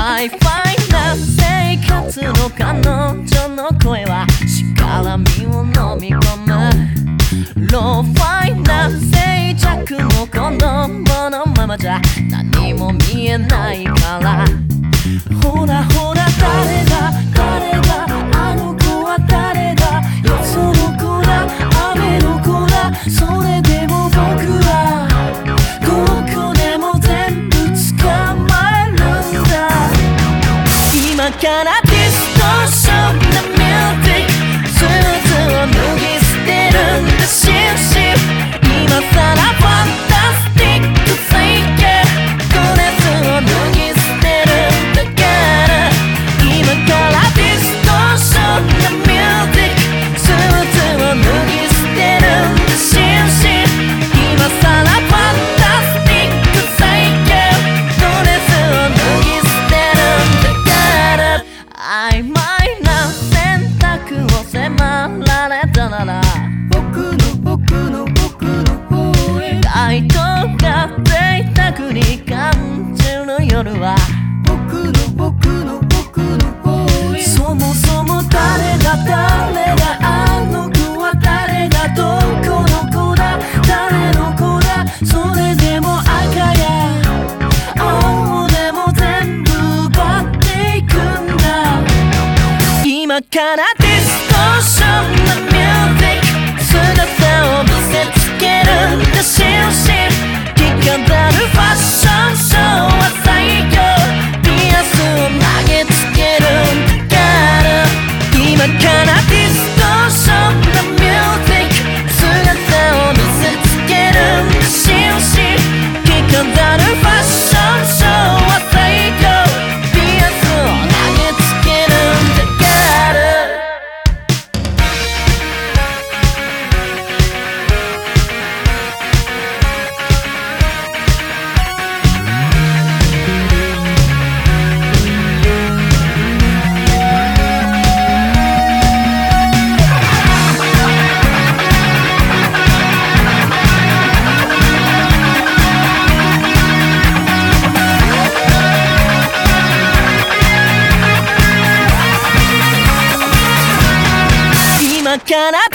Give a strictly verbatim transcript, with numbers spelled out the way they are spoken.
イファイな生活の彼女の声はしがらみを飲み込む。ローファイな静寂の子供のままじゃ何も見えないから。ほらほら誰だ誰だあの子は誰だ、よその子だ雨の子だ、それでも僕はどこでも全部捕まえるんだ。今からディストーションなミュージック、スーツを脱ぎ捨てるんだシンシン。今さらファンタスティックフェイクドレスを脱ぎ捨てるんだから。今からディストーションなミュージック、スーツを脱ぎ捨てるんだシンシン。今さらファンタスティックフェイクドレスを脱ぎ捨てるんだから。曖昧な選択を迫られたなら僕の僕の僕の方へ回答が贅沢に感じる夜は僕の僕の僕の方へ。そもそも誰だ誰だあの子は誰だ、どこの子だ誰の子だ、それでも赤や青でも全部奪っていくんだ。今からディストーションなミュージック、姿を見せつけるんだシンシン。着飾るファッションショーは最強、ピアスを投げつけるんだから。今からディストーションなミュージック、姿を見せつけるんだシンシン。着飾るファッションショーは最強、ピアスを投げつけるんだから。今から